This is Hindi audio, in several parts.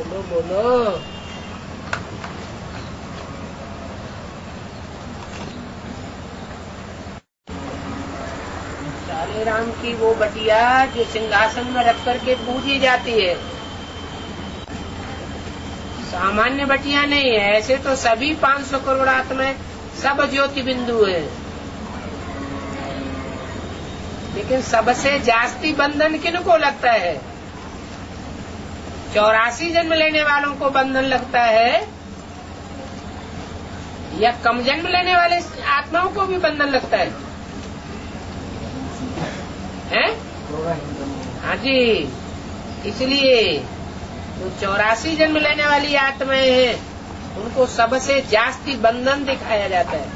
बोलो बोलो। सालेराम की वो बटिया जो सिंहासन में रख करके पूजी जाती है, सामान्य बटिया नहीं है। ऐसे तो सभी 500 करोड़ आत्माएं सब ज्योति बिंदु है, लेकिन सबसे जास्ती बंधन किनको लगता है? 84 जन्म लेने वालों को बंधन लगता है, या कम जन्म लेने वाले आत्माओं को भी बंधन लगता है? हैं? हाँ जी। इसलिए जो 84 जन्म लेने वाली आत्माएं हैं, उनको सबसे जास्ती बंधन दिखाया जाता है।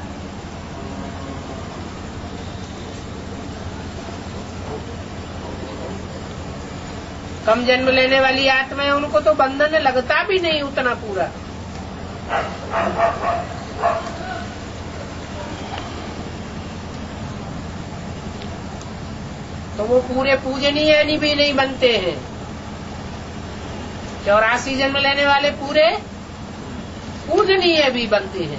कम जन्म लेने वाली आत्माएं, उनको तो बंधन लगता भी नहीं उतना पूरा। तो वो पूरे पूजनीय भी नहीं बनते हैं। 84 जन्म लेने वाले पूरे पूजनीय भी बनते हैं।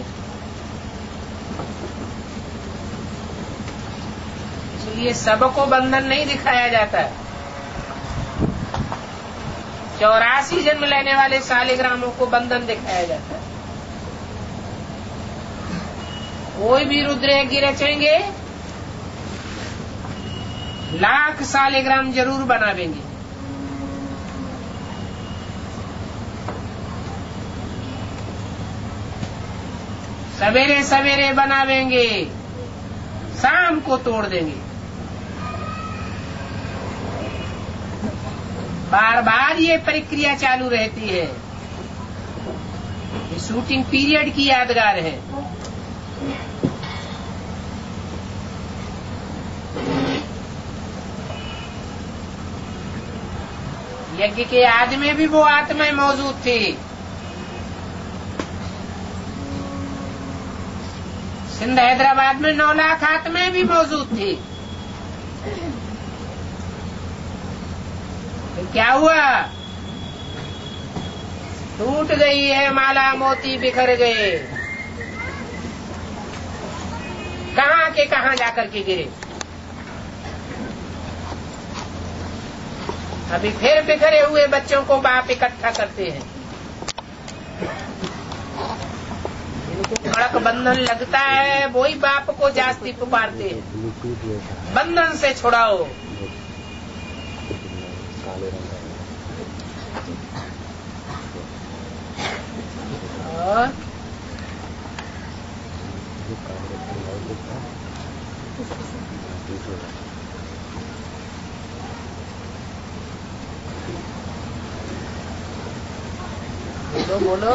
इसलिए सबको बंधन नहीं दिखाया जाता है। 84 जन्म लेने वाले सालिग्रामों को बंधन दिखाया जाता है। कोई भी रुद्र की रचेंगे, लाख सालिग्राम जरूर बनावेंगे। सवेरे सवेरे बनावेंगे, शाम को तोड़ देंगे। बार बार ये प्रक्रिया चालू रहती है। ये शूटिंग पीरियड की यादगार है। यज्ञ के आदि में भी वो आत्माएं मौजूद थी। सिंध हैदराबाद में 9 लाख आत्माएं भी मौजूद थी। फिर क्या हुआ? टूट गई है माला, मोती बिखर गए। कहां के कहां जाकर के गिरे। अभी फिर बिखरे हुए बच्चों को बाप इकट्ठा करते हैं। इनको कड़क बंधन लगता है, वही बाप को जास्ती पुकारते हैं, बंधन से छुड़ाओ। और बोलो बोलो।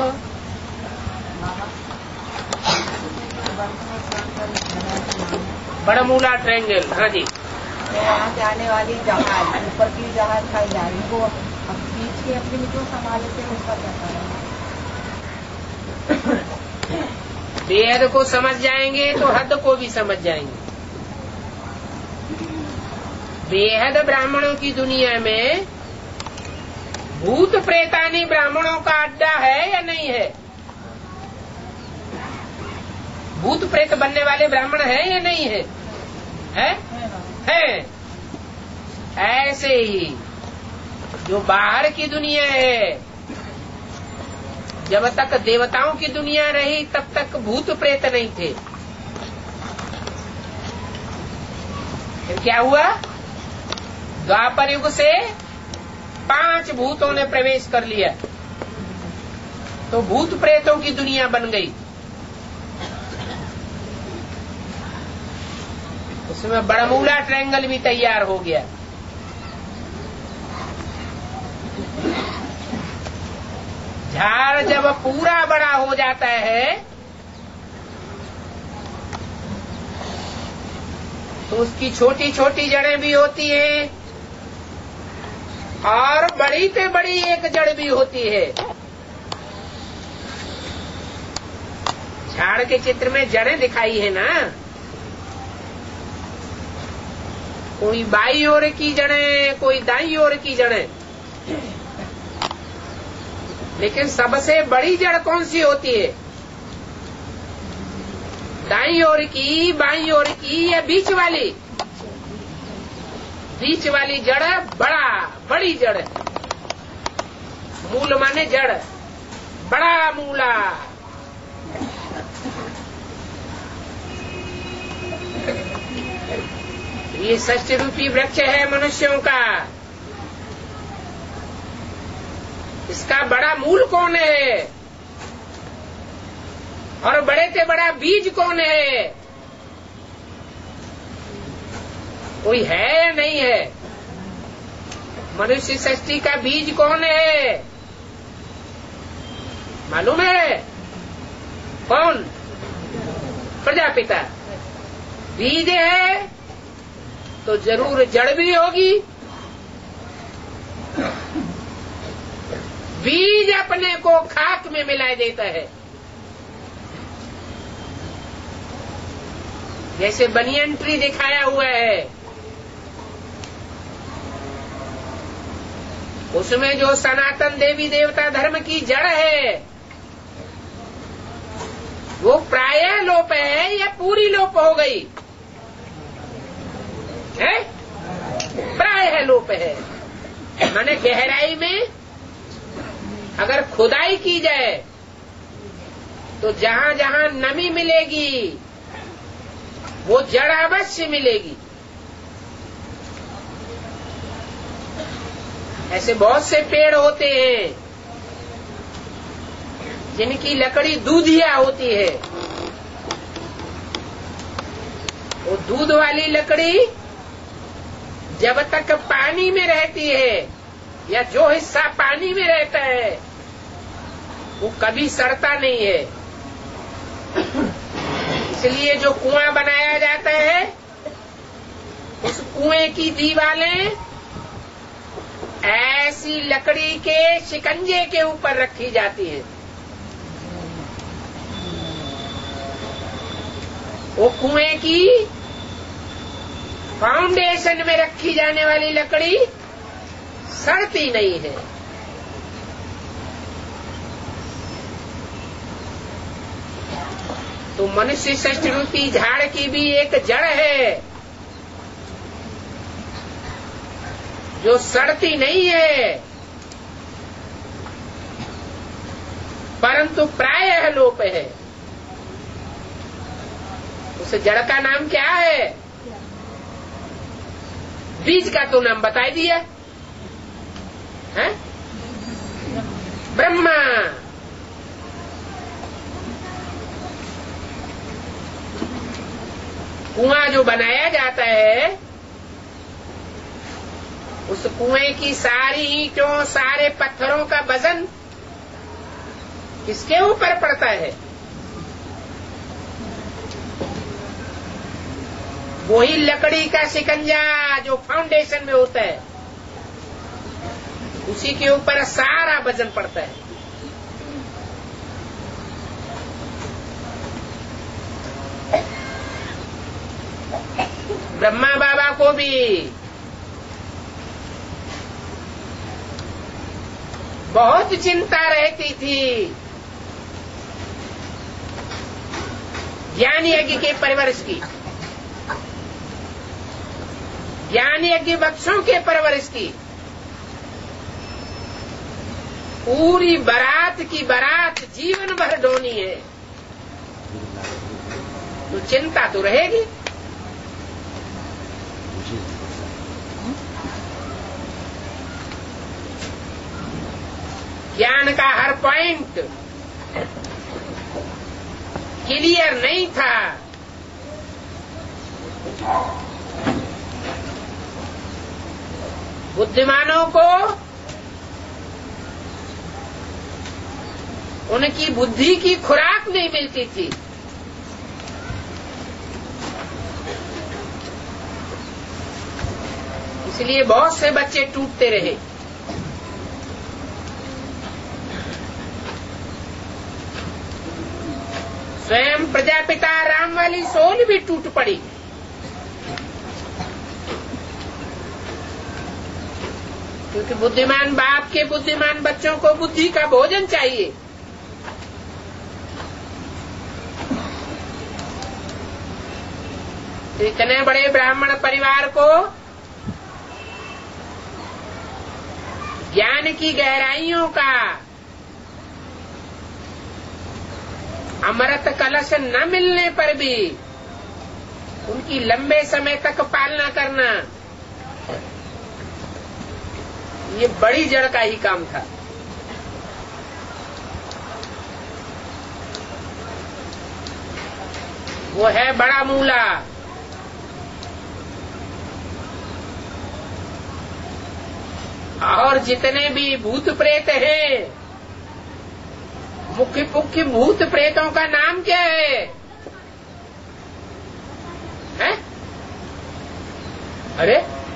बड़मूला ट्रायंगल। हाँ जी। वहाँ से आने वाली जहाज, ऊपर की जहाज खाई जा रही, वो बीच के अपने मित्रों संभाल से उसका क्या कारण? बेहद को समझ जाएंगे तो हद को भी समझ जाएंगे। बेहद ब्राह्मणों की दुनिया में भूत प्रेतानी ब्राह्मणों का अड्डा है या नहीं है? भूत प्रेत बनने वाले ब्राह्मण है या नहीं है? है। ऐसे ही जो बाहर की दुनिया है, जब तक देवताओं की दुनिया रही तब तक भूत प्रेत नहीं थे। फिर क्या हुआ? द्वापर युग से 5 भूतों ने प्रवेश कर लिया, तो भूत प्रेतों की दुनिया बन गई। उसमें बड़मूला ट्रायंगल भी तैयार हो गया। झाड़ जब पूरा बड़ा हो जाता है तो उसकी छोटी छोटी जड़ें भी होती हैं और बड़ी से बड़ी एक जड़ भी होती है। झाड़ के चित्र में जड़ें दिखाई है ना, कोई बाई ओर की जड़ें, कोई दाई ओर की जड़ें। लेकिन सबसे बड़ी जड़ कौन सी होती है? दाईं ओर की, बाईं ओर की या बीच वाली? बीच वाली जड़ बड़ी जड़ है। मूल माने जड़, बड़ा मूला। ये षष्ठ रूपी वृक्ष है मनुष्यों का। इसका बड़ा मूल कौन है और बड़े से बड़ा बीज कौन है? कोई है या नहीं है? मनुष्य सृष्टि का बीज कौन है मालूम है? कौन? प्रजापिता। बीज है तो जरूर जड़ भी होगी। बीज अपने को खाक में मिला देता है। जैसे बनियन ट्री दिखाया हुआ है, उसमें जो सनातन देवी देवता धर्म की जड़ है वो प्रायः लोप है या पूरी लोप हो गई है? प्रायः लोप है। माने गहराई में अगर खुदाई की जाए तो जहां जहां नमी मिलेगी वो जड़ अवश्य मिलेगी। ऐसे बहुत से पेड़ होते हैं जिनकी लकड़ी दूधिया होती है। वो दूध वाली लकड़ी जब तक पानी में रहती है या जो हिस्सा पानी में रहता है वो कभी सड़ता नहीं है। इसलिए जो कुआं बनाया जाता है उस कुएं की दीवारें ऐसी लकड़ी के शिकंजे के ऊपर रखी जाती है। वो कुएं की फाउंडेशन में रखी जाने वाली लकड़ी सड़ती नहीं है। तो मनुष्य षष्ठ रूपी झाड़ की भी एक जड़ है जो सड़ती नहीं है परंतु प्रायः लोप है। उस जड़ का नाम क्या है? बीज का तो नाम बता दिया है, ब्रह्मा। कुआं जो बनाया जाता है उस कुएं की सारी ईंटों, सारे पत्थरों का वजन किसके ऊपर पड़ता है? वही लकड़ी का शिकंजा जो फाउंडेशन में होता है उसी के ऊपर सारा वजन पड़ता है। ब्रह्मा बाबा को भी बहुत चिंता रहती थी ज्ञान यज्ञ के परवरिश की, ज्ञान यज्ञ वृक्षों के परवरिश की। पूरी बारात की बारात जीवन भर ढोनी है तो चिंता तो रहेगी। ज्ञान का हर पॉइंट क्लियर नहीं था। बुद्धिमानों को उनकी बुद्धि की खुराक नहीं मिलती थी। इसलिए बहुत से बच्चे टूटते रहे। स्वयं प्रजापिता राम वाली सोल भी टूट पड़ी। क्योंकि बुद्धिमान बाप के बुद्धिमान बच्चों को बुद्धि का भोजन चाहिए। तो इतने बड़े ब्राह्मण परिवार को ज्ञान की गहराइयों का अमृत कलश न मिलने पर भी उनकी लंबे समय तक पालना करना, ये बड़ी जड़ का ही काम था। वो है बड़ा मूला। और जितने भी भूत प्रेत हैं, मुख्य मुख्य भूत प्रेतों का नाम क्या है? हैं? अरे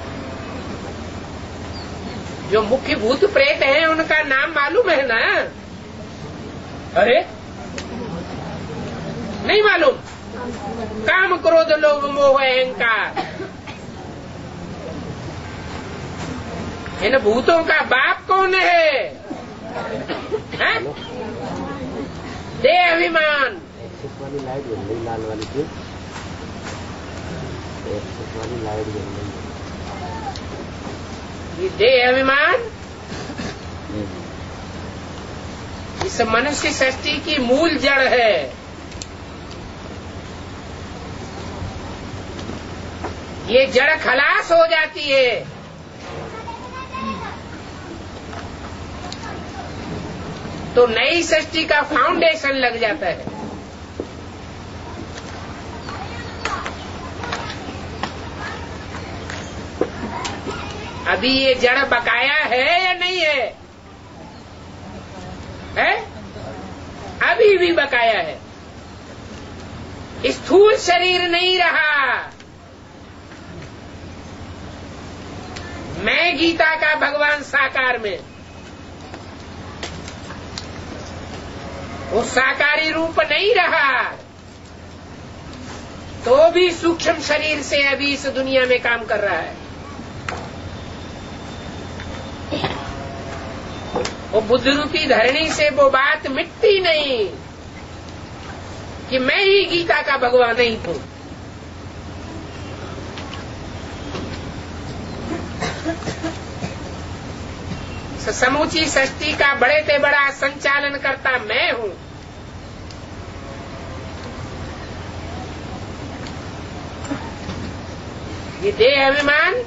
जो मुख्य भूत प्रेत हैं उनका नाम मालूम है ना? अरे नहीं मालूम? काम, क्रोध, लोभ, मोह, अहंकार। इन भूतों का बाप कौन है? हैं? देह अभिमान। वाली लाइट जल रही, लाल वाली थी, वाली लाइट जल रही। ये देह अभिमान इस मनुष्य सृष्टि की मूल जड़ है। ये जड़ खलास हो जाती है तो नई सृष्टि का फाउंडेशन लग जाता है। अभी ये जड़ बकाया है या नहीं है? है? अभी भी बकाया है। स्थूल शरीर नहीं रहा। मैं गीता का भगवान साकार में, वो साकारी रूप नहीं रहा, तो भी सूक्ष्म शरीर से अभी इस दुनिया में काम कर रहा है। वो बुद्ध रूपी धरणी से वो बात मिटती नहीं कि मैं ही गीता का भगवान नहीं हूं। समूची सृष्टि का बड़े से बड़ा संचालन करता मैं हूं। ये देह अभिमान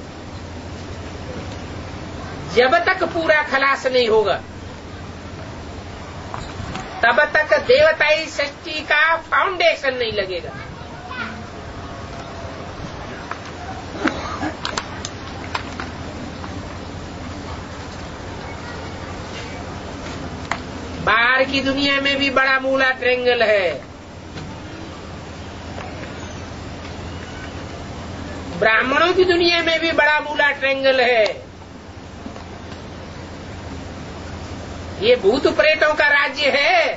जब तक पूरा खलास नहीं होगा तब तक देवताई सृष्टि का फाउंडेशन नहीं लगेगा। बाहर की दुनिया में भी बड़ा मूला ट्रायंगल है, ब्राह्मणों की दुनिया में भी बड़ा मूला ट्रायंगल है। ये भूत प्रेतों का राज्य है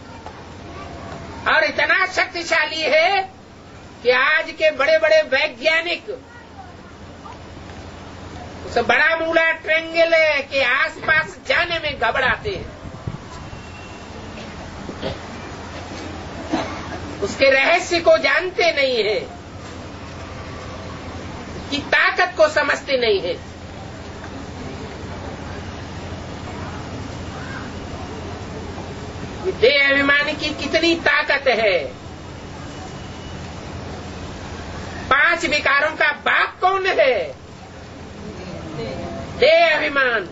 और इतना शक्तिशाली है कि आज के बड़े बड़े वैज्ञानिक उस बड़ा मूला ट्रायंगल के आसपास जाने में घबराते हैं। उसके रहस्य को जानते नहीं है, कि ताकत को समझते नहीं है। देह अभिमान की कितनी ताकत है। 5 विकारों का बाप कौन है? देह अभिमान।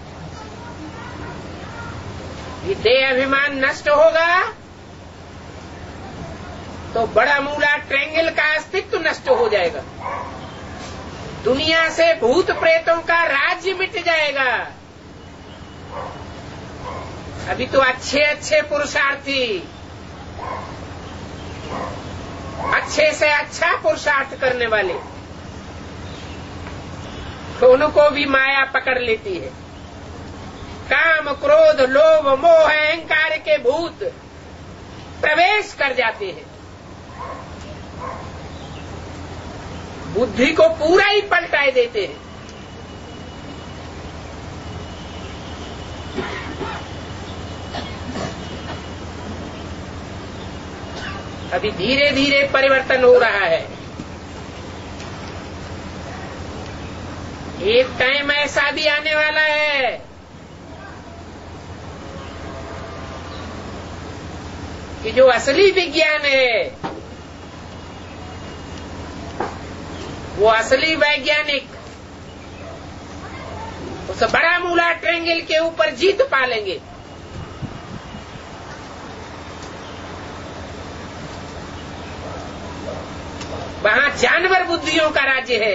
ये देह अभिमान नष्ट होगा तो बड़ा मूला ट्रायंगल का अस्तित्व नष्ट हो जाएगा। दुनिया से भूत प्रेतों का राज्य मिट जाएगा। अभी तो अच्छे अच्छे पुरुषार्थी अच्छे से अच्छा पुरुषार्थ करने वाले, तो उनको भी माया पकड़ लेती है। काम, क्रोध, लोभ, मोह, अहंकार के भूत प्रवेश कर जाते हैं, बुद्धि को पूरा ही पलटाए देते हैं। अभी धीरे धीरे परिवर्तन हो रहा है। एक टाइम ऐसा भी आने वाला है कि जो असली विज्ञान है, वो असली वैज्ञानिक उस बड़ा मूला ट्रायंगल के ऊपर जीत पा लेंगे। वहां जानवर बुद्धियों का राज्य है।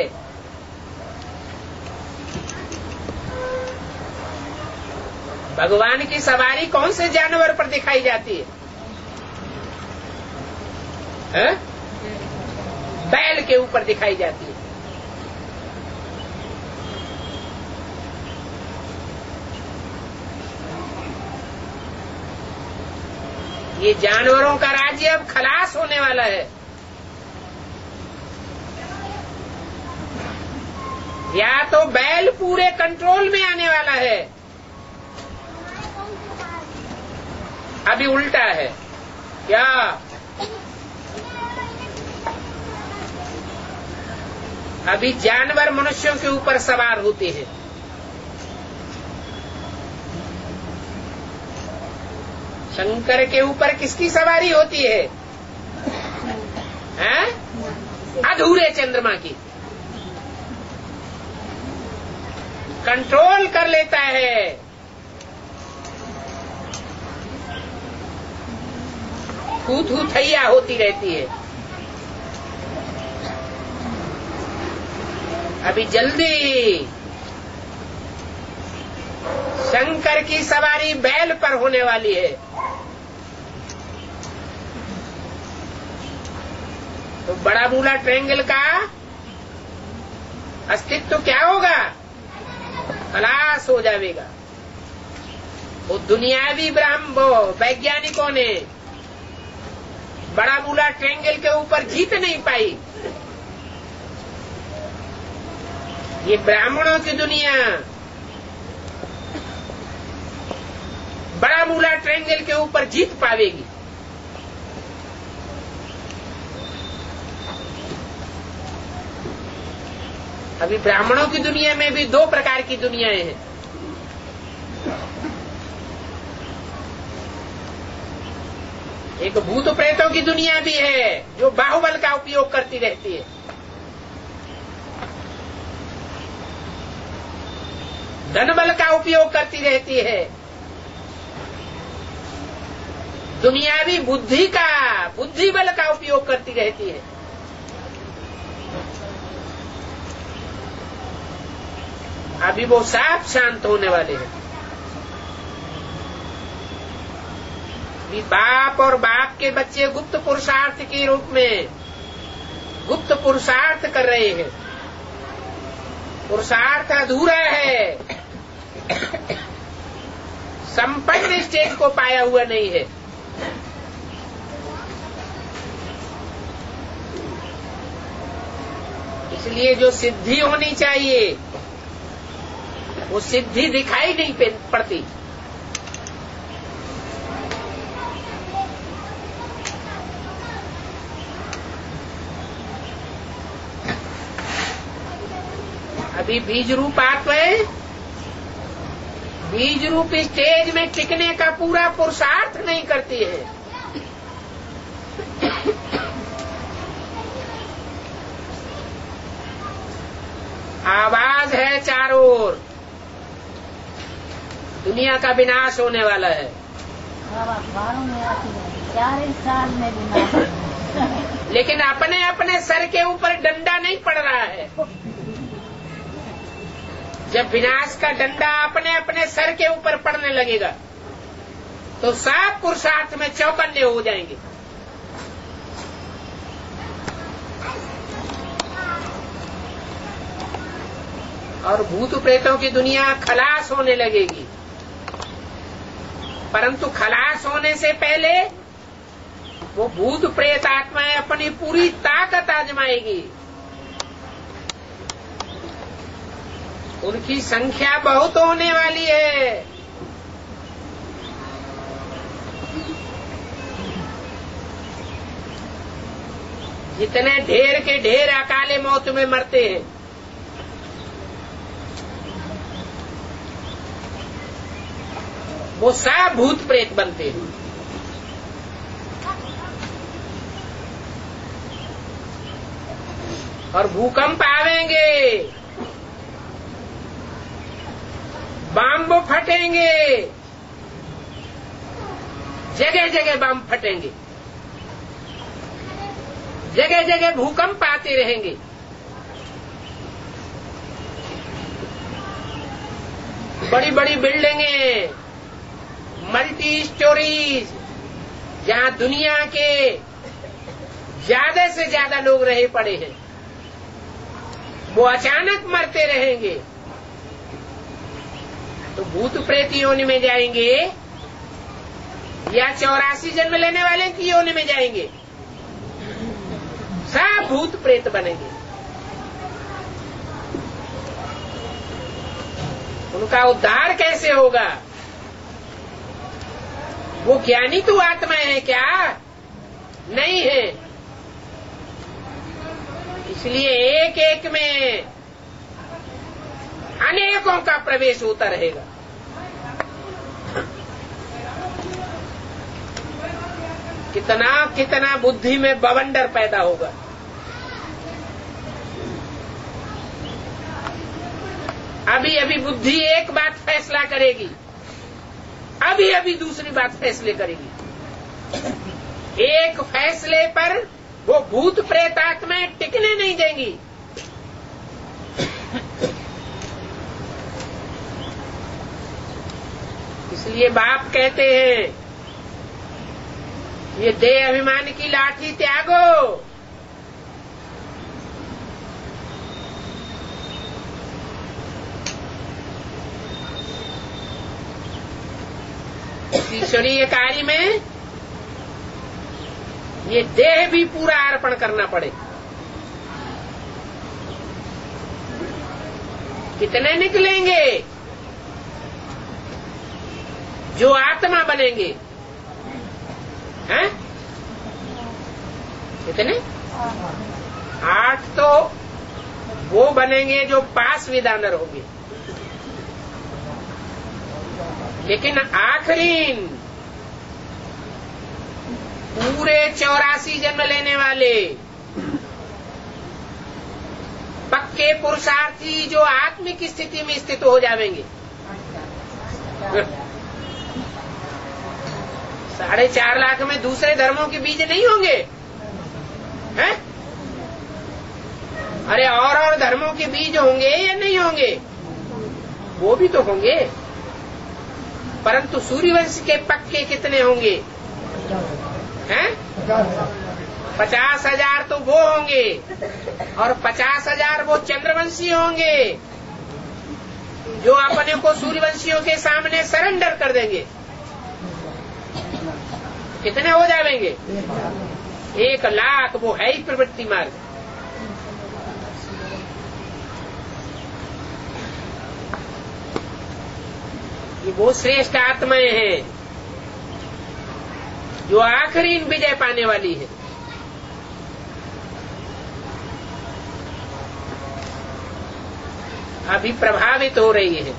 भगवान की सवारी कौन से जानवर पर दिखाई जाती है? बैल के ऊपर दिखाई जाती है। ये जानवरों का राज्य अब खलास होने वाला है। या तो बैल पूरे कंट्रोल में आने वाला है, अभी उल्टा है क्या? अभी जानवर मनुष्यों के ऊपर सवार होते हैं। शंकर के ऊपर किसकी सवारी होती है? हैं? अधूरे चंद्रमा की। कंट्रोल कर लेता है। थू थैया होती रहती है। अभी जल्दी शंकर की सवारी बैल पर होने वाली है। तो बड़ा मूला ट्रायंगल का अस्तित्व क्या होगा? खलास हो जाएगा। वो दुनियावी ब्रह्म वैज्ञानिकों ने बड़ा मूला ट्रायंगल के ऊपर जीत नहीं पाई। ये ब्राह्मणों की दुनिया बड़ा मूला ट्रायंगल के ऊपर जीत पावेगी। अभी ब्राह्मणों की दुनिया में भी दो प्रकार की दुनियाएं हैं। एक भूत प्रेतों की दुनिया भी है जो बाहुबल का उपयोग करती रहती है। धन बल का उपयोग करती रहती है। दुनियावी बुद्धि बल का उपयोग करती रहती है। अभी वो साफ शांत होने वाले हैं। बाप और बाप के बच्चे गुप्त पुरुषार्थ के रूप में गुप्त पुरुषार्थ कर रहे हैं। पुरुषार्थ अधूरा है, संपन्न स्टेज को पाया हुआ नहीं है। इसलिए जो सिद्धि होनी चाहिए वो सिद्धि दिखाई नहीं पड़ती। अभी बीज रूप आत्मा है। बीज रूप स्टेज में टिकने का पूरा पुरुषार्थ नहीं करती है। आवाज है चारों ओर, दुनिया का विनाश होने वाला है। अखबारों में आती है 4 साल में विनाश। लेकिन अपने अपने सर के ऊपर डंडा नहीं पड़ रहा है। जब विनाश का डंडा अपने अपने सर के ऊपर पड़ने लगेगा तो सब पुरुषार्थ में चौकन्ने हो जाएंगे। और भूत प्रेतों की दुनिया खलास होने लगेगी। परंतु खलास होने से पहले वो भूत प्रेत आत्माएं अपनी पूरी ताकत आजमाएगी। उनकी संख्या बहुत होने वाली है। जितने ढेर के ढेर अकाले मौत में मरते हैं, वो सब भूत प्रेत बनते हैं। और भूकंप आवेंगे, बम फटेंगे, जगह जगह बम फटेंगे, जगह जगह भूकंप आते रहेंगे। बड़ी बड़ी बिल्डिंगें, मल्टी स्टोरीज, जहां दुनिया के ज्यादा से ज्यादा लोग रहे पड़े हैं, वो अचानक मरते रहेंगे। तो भूत प्रेत योनि में जाएंगे या 84 जन्म लेने वाले की योनि में जाएंगे? सब भूत प्रेत बनेंगे। उनका उद्धार कैसे होगा? वो ज्ञानी तो आत्माएं हैं क्या? नहीं है। इसलिए एक एक में अनेकों का प्रवेश होता रहेगा। कितना कितना बुद्धि में बवंडर पैदा होगा। अभी अभी बुद्धि एक बात फैसला करेगी, अभी अभी दूसरी बात फैसले करेगी। एक फैसले पर वो भूत प्रेत आत्माएं टिकने नहीं देंगी। इसलिए बाप कहते हैं, ये देह अभिमान की लाठी त्यागो। ईश्वरीय कार्य में ये देह भी पूरा अर्पण करना पड़े। कितने निकलेंगे जो आत्मा बनेंगे? हैं? कितने? 8 तो वो बनेंगे जो पास विदानर होंगे, लेकिन आखिरी पूरे 84 जन्म लेने वाले पक्के पुरुषार्थी जो आत्मिक स्थिति में स्थित हो जाएंगे, 4.5 लाख में दूसरे धर्मों के बीज नहीं होंगे हैं? अरे और धर्मों के बीज होंगे या नहीं होंगे? वो भी तो होंगे, परंतु सूर्यवंश के पक्के कितने होंगे हैं? 50,000 तो वो होंगे और 50,000 वो चंद्रवंशी होंगे जो अपने को सूर्यवंशियों के सामने सरेंडर कर देंगे। कितने हो जाएंगे? 1 लाख। वो है ही प्रवृत्ति मार्ग। ये वो श्रेष्ठ आत्माएं हैं जो आखिरी विजय पाने वाली है। अभी प्रभावित हो रही है।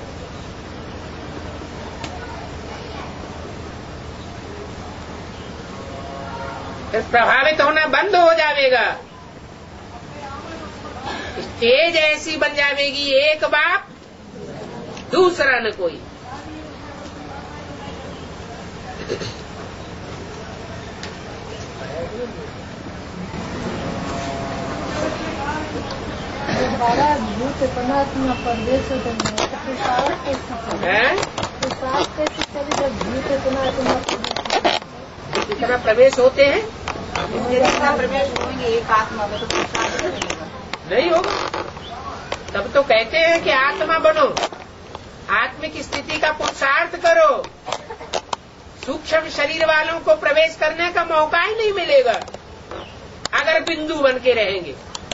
फिर प्रभावित होना बंद हो जाएगा। स्टेज ऐसी बन जाएगी, एक बाप दूसरा न कोई। भूत परमात्मा परदेश कितना प्रवेश होते हैं? जितना प्रवेश होंगे एक आत्मा में तो नहीं होगा। तब तो कहते हैं कि आत्मा बनो, आत्मिक स्थिति का पुरुषार्थ करो। सूक्ष्म शरीर वालों को प्रवेश करने का मौका ही नहीं मिलेगा अगर बिंदु बन के रहेंगे।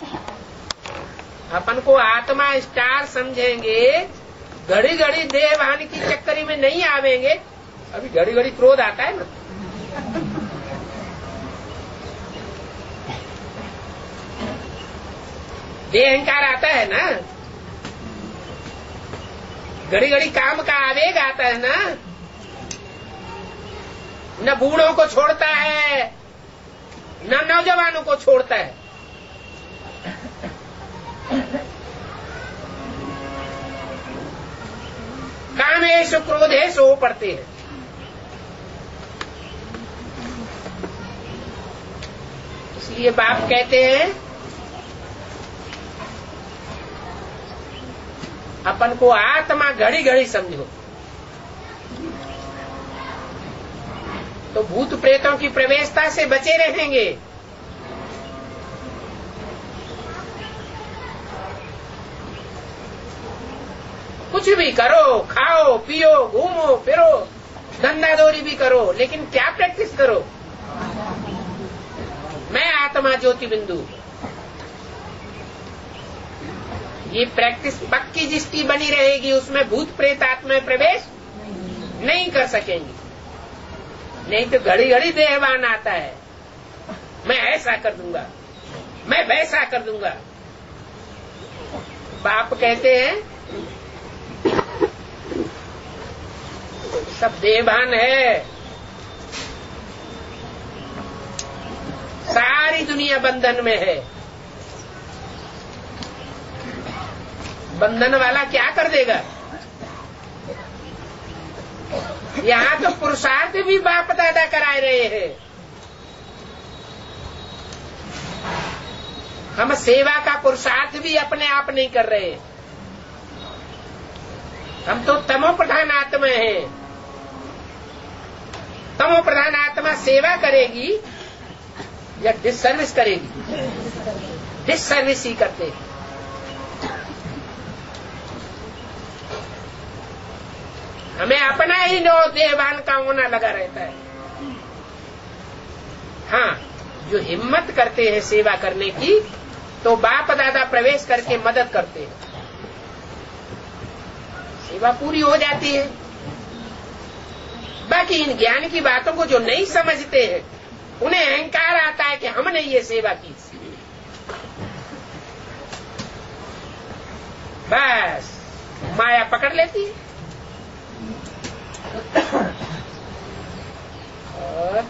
अपन को आत्मा स्टार समझेंगे, घड़ी घड़ी देहभान की चक्करी में नहीं आवेंगे। अभी घड़ी घड़ी क्रोध आता है ना, देह अहंकार आता है ना, घड़ी घड़ी काम का आवेग आता है ना, न बूढ़ों को छोड़ता है न नौजवानों को छोड़ता है। कामेषु क्रोधेषु वो पड़ते हैं। इसलिए बाप कहते हैं अपन को आत्मा घड़ी घड़ी समझो, तो भूत प्रेतों की प्रवेशता से बचे रहेंगे। कुछ भी करो, खाओ पियो, घूमो फिरो, धंधा दौरी भी करो, लेकिन क्या प्रैक्टिस करो? मैं आत्मा ज्योति बिंदु। ये प्रैक्टिस पक्की जिसकी बनी रहेगी उसमें भूत प्रेत आत्मा प्रवेश नहीं कर सकेंगी। नहीं तो घड़ी घड़ी देहवान आता है, मैं ऐसा कर दूंगा, मैं वैसा कर दूंगा। बाप कहते हैं सब देहवान है, सारी दुनिया बंधन में है। बंधन वाला क्या कर देगा? यहाँ तो पुरुषार्थ भी बाप दादा कराए रहे हैं। हम सेवा का पुरुषार्थ भी अपने आप नहीं कर रहे। हम तो तमो प्रधान आत्मा है। तमो प्रधान आत्मा सेवा करेगी या डिससर्विस करेगी? डिससर्विस ही करते हैं। हमें अपना ही नो देहवान का होना लगा रहता है। हाँ, जो हिम्मत करते हैं सेवा करने की तो बाप दादा प्रवेश करके मदद करते हैं, सेवा पूरी हो जाती है। बाकी इन ज्ञान की बातों को जो नहीं समझते हैं उन्हें अहंकार आता है कि हमने ये सेवा की, बस माया पकड़ लेती है। और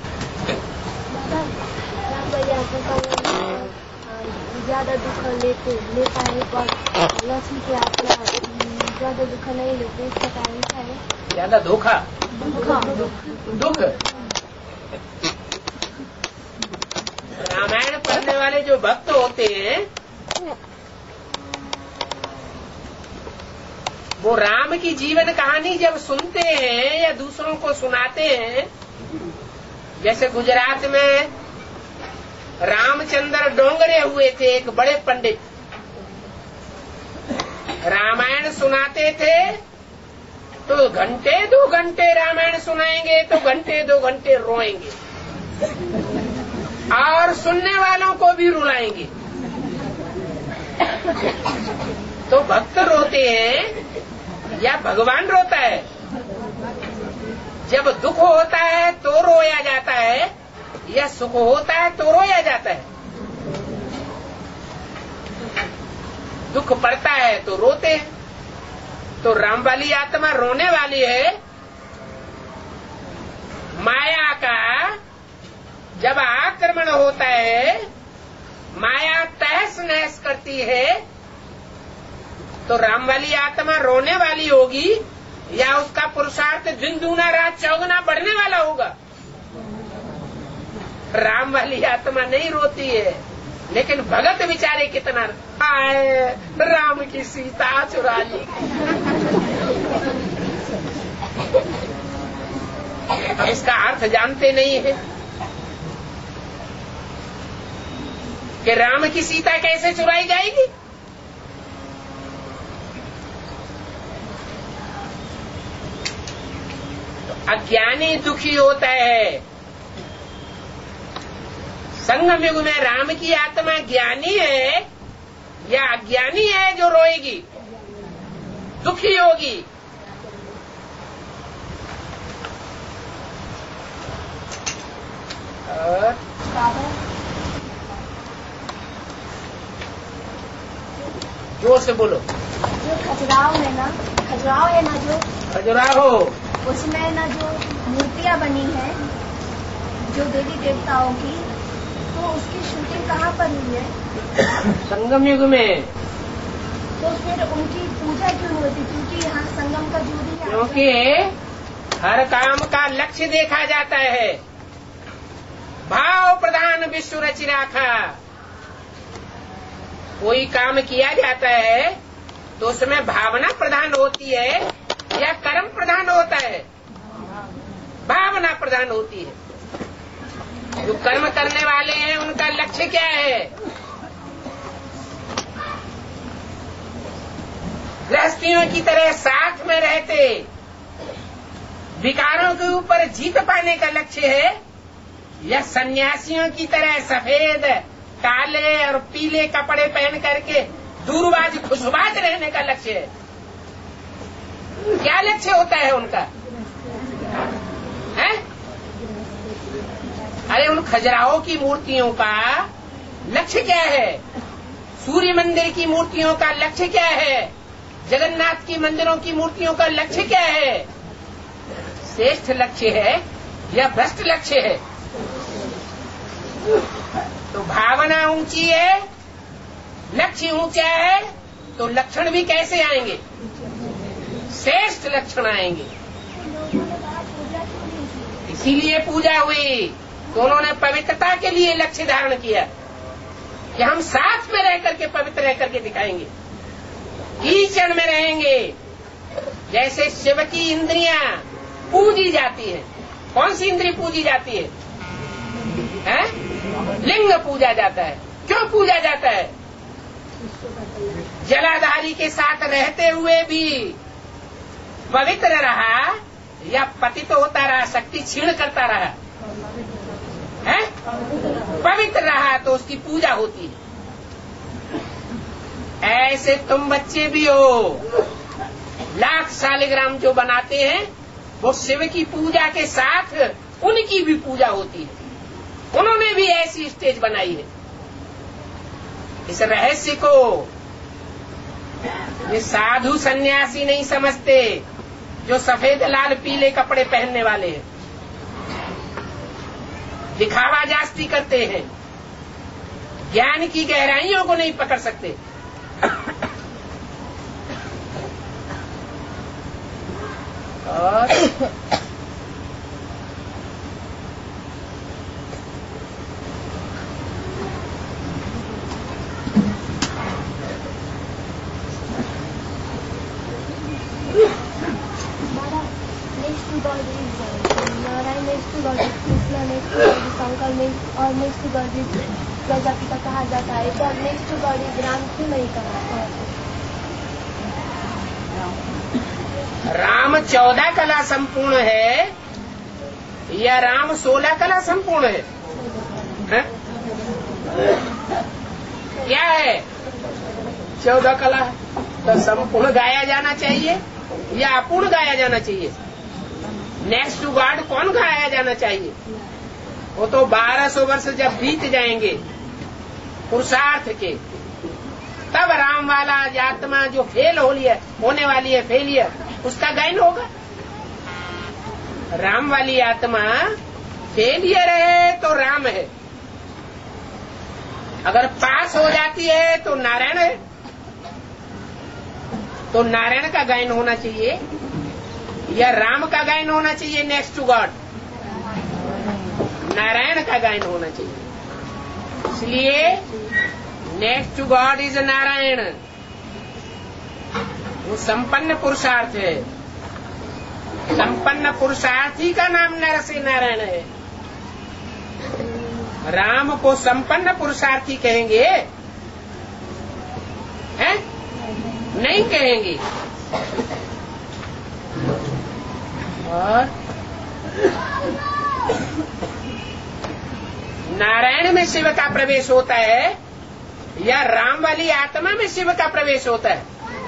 ज्यादा दुख लेता है पर लक्ष्मी के आत्मा ज्यादा दुख नहीं लेते, इसका कारण क्या है? ज्यादा धोखा दुख। रामायण पढ़ने वाले जो भक्त होते हैं वो राम की जीवन कहानी जब सुनते हैं या दूसरों को सुनाते हैं, जैसे गुजरात में रामचंद्र डोंगरे हुए थे, एक बड़े पंडित रामायण सुनाते थे तो घंटे 2 घंटे रामायण सुनाएंगे तो घंटे 2 घंटे रोएंगे और सुनने वालों को भी रुलाएंगे। तो भक्त रोते हैं या भगवान रोता है? जब दुख होता है तो रोया जाता है या सुख होता है तो रोया जाता है? दुख पड़ता है तो रोते हैं। तो राम वाली आत्मा रोने वाली है। माया का जब आक्रमण होता है, माया तहस नहस करती है, तो राम वाली आत्मा रोने वाली होगी या उसका पुरुषार्थ दिन दूना रात चौगुना बढ़ने वाला होगा? राम वाली आत्मा नहीं रोती है, लेकिन भगत बेचारे कितना आए राम की सीता चुरा ली। अब इसका अर्थ जानते नहीं है कि राम की सीता कैसे चुराई जाएगी। अज्ञानी दुखी होता है। संगम युग में राम की आत्मा ज्ञानी है या अज्ञानी है जो रोएगी, दुखी होगी? जोर से बोलो। जो खजुराहो है ना जो खजुराहो, उसमें ना जो मूर्तियाँ बनी है जो देवी देवताओं की, तो उसकी शूटिंग कहाँ पर हुई है? संगम युग में। तो फिर उनकी पूजा क्यों होती? क्योंकि यहाँ संगम का जो भी है, क्योंकि हर काम का लक्ष्य देखा जाता है। भाव प्रधान विश्व रचि राखा। कोई काम किया जाता है तो उसमें भावना प्रधान होती है या कर्म प्रधान होता है? भावना प्रधान होती है। जो कर्म करने वाले हैं उनका लक्ष्य क्या है? गृहस्थियों की तरह साथ में रहते विकारों के ऊपर जीत पाने का लक्ष्य है, या सन्यासियों की तरह सफेद काले और पीले कपड़े पहन करके दूरबाज खुशबाज रहने का लक्ष्य है? क्या लक्ष्य होता है उनका? है? अरे उन खजुराहो की मूर्तियों का लक्ष्य क्या है? सूर्य मंदिर की मूर्तियों का लक्ष्य क्या है? जगन्नाथ की मंदिरों की मूर्तियों का लक्ष्य क्या है? श्रेष्ठ लक्ष्य है या भ्रष्ट लक्ष्य है? तो भावना ऊंची है, लक्ष्य ऊंचा है, तो लक्षण भी कैसे आएंगे? श्रेष्ठ लक्षण आएंगे। इसीलिए पूजा हुई तो उन्होंने पवित्रता के लिए लक्ष्य धारण किया कि हम साथ में रह करके पवित्र रह करके दिखाएंगे, ईचन में रहेंगे। जैसे शिव की इंद्रियां पूजी जाती है, कौन सी इंद्री पूजी जाती है? लिंग पूजा जाता है। क्यों पूजा जाता है? जलाधारी के साथ रहते हुए भी पवित्र रहा या पतित होता रहा, शक्ति क्षीण करता रहा? है? पवित्र रहा तो उसकी पूजा होती है। ऐसे तुम बच्चे भी हो, लाख शालिग्राम जो बनाते हैं वो शिव की पूजा के साथ उनकी भी पूजा होती है। उन्होंने भी ऐसी स्टेज बनाई है। इस रहस्य को ये साधु सन्यासी नहीं समझते, जो सफेद लाल पीले कपड़े पहनने वाले हैं, दिखावा जास्ती करते हैं, ज्ञान की गहराइयों को नहीं पकड़ सकते। और प्रजाति का कहा जाता है, तो next to God is Ram क्यों नहीं कहा? राम 14 कला संपूर्ण है या राम 16 कला संपूर्ण है? क्या है? 14 कला है। तो संपूर्ण गाया जाना चाहिए या अपूर्ण गाया जाना चाहिए? नेक्स्ट टू गॉड कौन गाया जाना चाहिए? वो तो 1200 वर्ष जब बीत जाएंगे पुरुषार्थ के, तब राम वाला आत्मा जो फेल होने वाली है, फेलियर, उसका गायन होगा। राम वाली आत्मा फेलियर है तो राम है, अगर पास हो जाती है तो नारायण है। तो नारायण का गायन होना चाहिए या राम का गायन होना चाहिए? नेक्स्ट टू गॉड नारायण का गायन होना चाहिए। इसलिए next to God is Narayan. वो संपन्न पुरुषार्थ है। संपन्न पुरुषार्थी का नाम नर से नारायण है। राम को संपन्न पुरुषार्थी कहेंगे? हैं? नहीं कहेंगे। और नारायण में शिव का प्रवेश होता है या राम वाली आत्मा में शिव का प्रवेश होता है?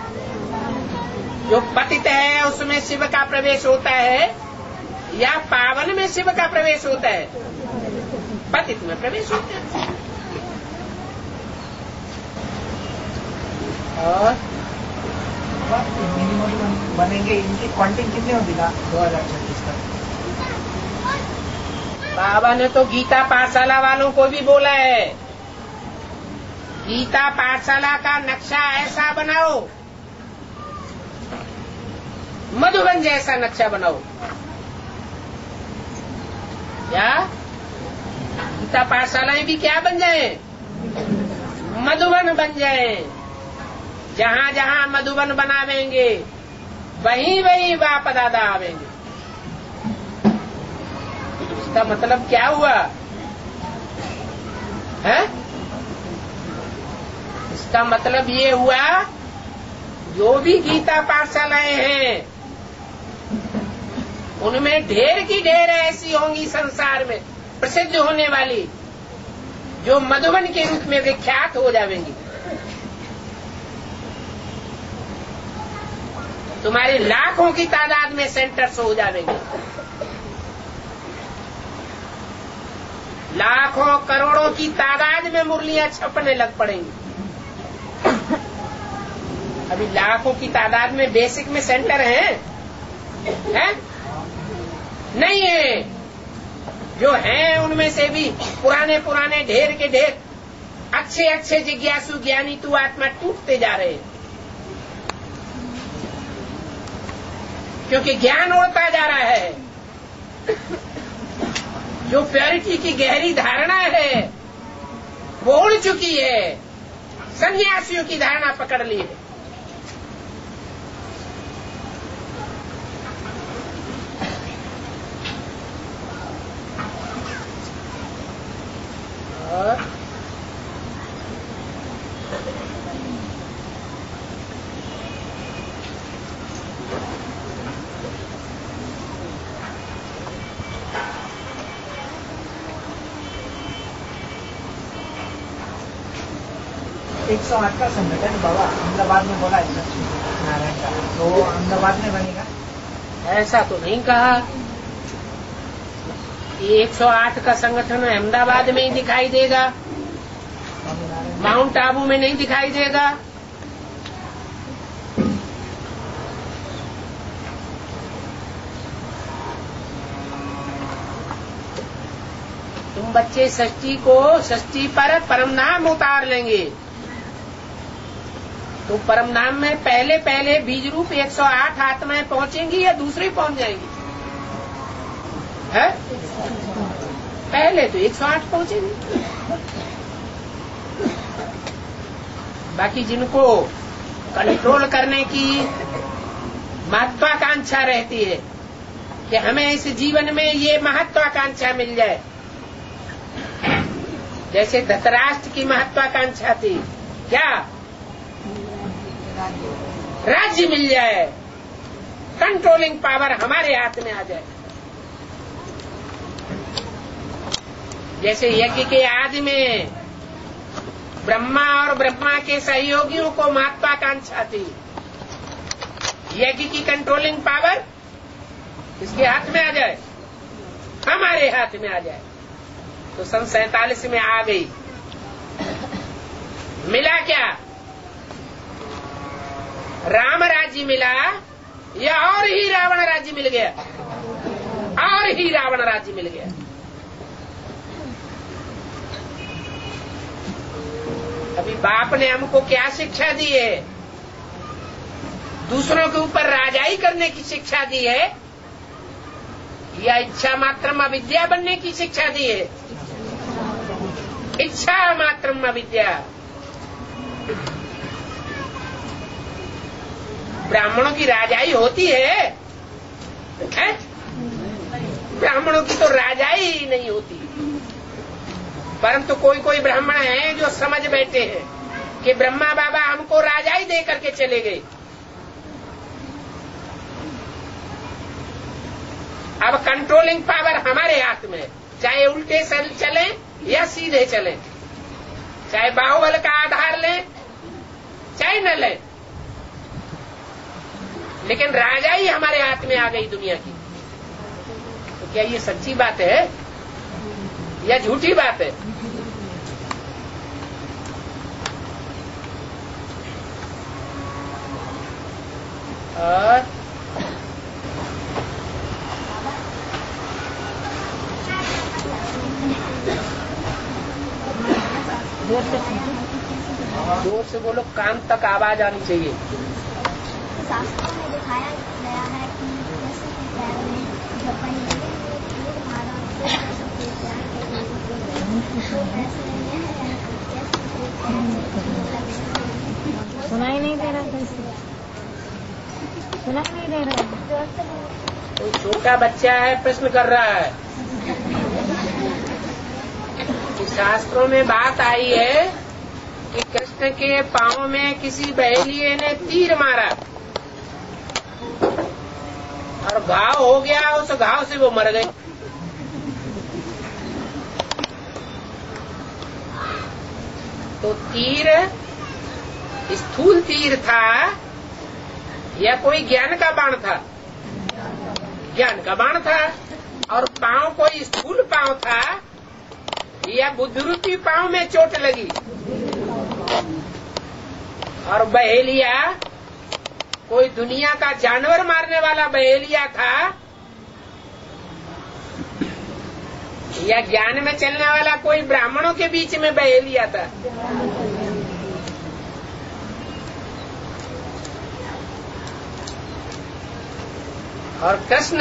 जो पतित है उसमें शिव का प्रवेश होता है या पावन में शिव का प्रवेश होता है? पतित में प्रवेश होता है। और मिनिमम बनेंगे, इनकी क्वांटिटी कितनी होगी ना 2026 तक? बाबा ने तो गीता पाठशाला वालों को भी बोला है, गीता पाठशाला का नक्शा ऐसा बनाओ, मधुबन जैसा नक्शा बनाओ। क्या गीता पाठशालाएं भी क्या बन जाए? मधुबन बन जाए। जहां जहां मधुबन बनावेंगे वहीं वहीं बाप दादा आवेंगे। इसका मतलब क्या हुआ है? इसका मतलब ये हुआ, जो भी गीता पाठशालाएं हैं उनमें ढेर की ढेर ऐसी होंगी संसार में प्रसिद्ध होने वाली, जो मधुबन के रूप में विख्यात हो जाएंगी। तुम्हारी लाखों की तादाद में सेंटर्स हो जाएंगे, लाखों करोड़ों की तादाद में मुरलियां छपने लग पड़ेंगी। अभी लाखों की तादाद में बेसिक में सेंटर हैं? नहीं है। जो हैं उनमें से भी पुराने पुराने ढेर के ढेर अच्छे अच्छे जिज्ञासु ज्ञानी तू आत्मा टूटते जा रहे हैं, क्योंकि ज्ञान उड़ता जा रहा है। जो प्योरिटी की गहरी धारणा है वो उड़ चुकी है, सन्यासियों की धारणा पकड़ ली है। और एक 108 का संगठन बाबा अहमदाबाद में बोला है नारायण का, तो वो अहमदाबाद में बनेगा? ऐसा तो नहीं कहा। ये 108 का संगठन अहमदाबाद में ही दिखाई देगा, माउंट आबू में नहीं दिखाई देगा। तुम बच्चे षष्ठी पर परम नाम उतार लेंगे, तो परम नाम में पहले पहले बीज रूप 108 आत्माएं पहुंचेंगी या दूसरी पहुंच जाएंगी? है? पहले तो 108 पहुंचेंगी। बाकी जिनको कंट्रोल करने की महत्वाकांक्षा रहती है कि हमें इस जीवन में ये महत्वाकांक्षा मिल जाए, जैसे धृतराष्ट्र की महत्वाकांक्षा थी, क्या? राज्य मिल जाए, कंट्रोलिंग पावर हमारे हाथ में आ जाए। जैसे यज्ञ के आदि में ब्रह्मा और ब्रह्मा के सहयोगियों को महत्वाकांक्षा थी, यज्ञ की कंट्रोलिंग पावर किसके हाथ में आ जाए? हमारे हाथ में आ जाए। तो सन 47 में आ गई। मिला क्या? राम राज्य मिला या और ही रावण राज्य मिल गया? और ही रावण राज्य मिल गया। अभी बाप ने हमको क्या शिक्षा दी है? दूसरों के ऊपर राजाई करने की शिक्षा दी है या इच्छा मात्रम अविद्या बनने की शिक्षा दी है? इच्छा मात्रम अविद्या। ब्राह्मणों की राजाई होती है? ब्राह्मणों की तो राजाई ही नहीं होती। परंतु कोई कोई ब्राह्मण हैं जो समझ बैठे हैं कि ब्रह्मा बाबा हमको राजाई दे करके चले गए। अब कंट्रोलिंग पावर हमारे हाथ में है, चाहे उल्टे चले या सीधे चले, चाहे बाहुबल का आधार लें चाहे न लें, लेकिन राजाई हमारे हाथ में आ गई दुनिया की। तो क्या ये सच्ची बात है या झूठी बात है? और जोर से बोलो, कान तक आवाज आनी चाहिए। शास्त्रों में दिखाया गया है कि कृष्ण के पैर में जब पहले तीर मारा तो कृष्ण के पैर तो ऐसे सुनाई नहीं दे रहा, कैसे सुनाई नहीं दे रहा। कोई छोटा बच्चा है, प्रश्न कर रहा है कि शास्त्रों में बात आई है कि कृष्ण के पांव में किसी बहेलिये ने तीर मारा और घाव हो गया, उस घाव से वो मर गए। तो तीर स्थूल तीर था या कोई ज्ञान का बाण था? ज्ञान का बाण था। और पांव कोई स्थूल पांव था या बुद्धिरूपी पांव में चोट लगी? और बहेलिया कोई दुनिया का जानवर मारने वाला बहेलिया था या ज्ञान में चलने वाला कोई ब्राह्मणों के बीच में बहेलिया था? और कृष्ण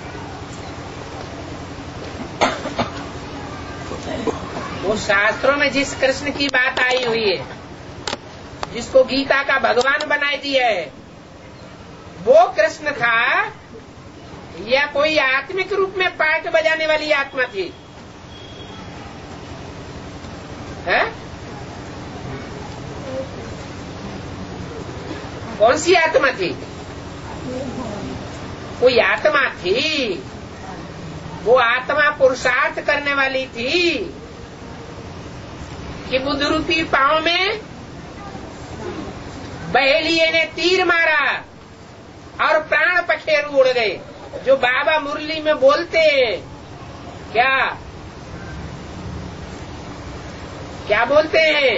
वो शास्त्रों में जिस कृष्ण की बात आई हुई है, जिसको गीता का भगवान बनाई दिया है, वो कृष्ण था या कोई आत्मिक रूप में पार्ट बजाने वाली आत्मा थी? है? कौन सी आत्मा थी? कोई आत्मा थी, वो आत्मा पुरुषार्थ करने वाली थी कि बुद्धरूपी पांव में बहेलिये ने तीर मारा और प्राण पखेरु उड़ गए, जो बाबा मुरली में बोलते हैं। क्या क्या बोलते हैं?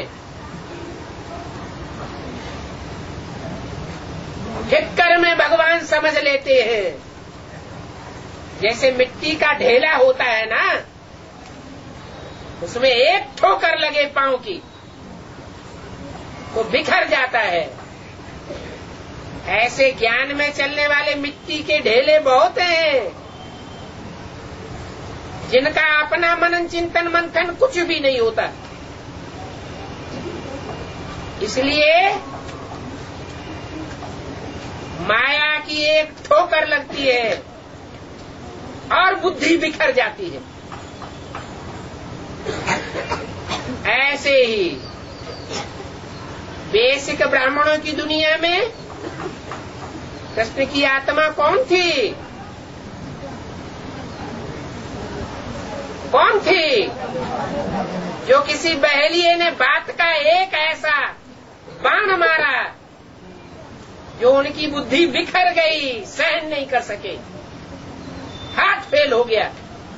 ठिक्कर में भगवान समझ लेते हैं। जैसे मिट्टी का ढेला होता है ना, उसमें एक ठोकर लगे पांव की तो बिखर जाता है। ऐसे ज्ञान में चलने वाले मिट्टी के ढेले बहुत हैं, जिनका अपना मनन चिंतन मंथन कुछ भी नहीं होता। इसलिए माया की एक ठोकर लगती है और बुद्धि बिखर जाती है। ऐसे ही बेसिक ब्राह्मणों की दुनिया में कृष्ण की आत्मा कौन थी? कौन थी? जो किसी बहेलिये ने बात का एक ऐसा बाण मारा जो उनकी बुद्धि बिखर गई, सहन नहीं कर सके, हाथ फेल हो गया।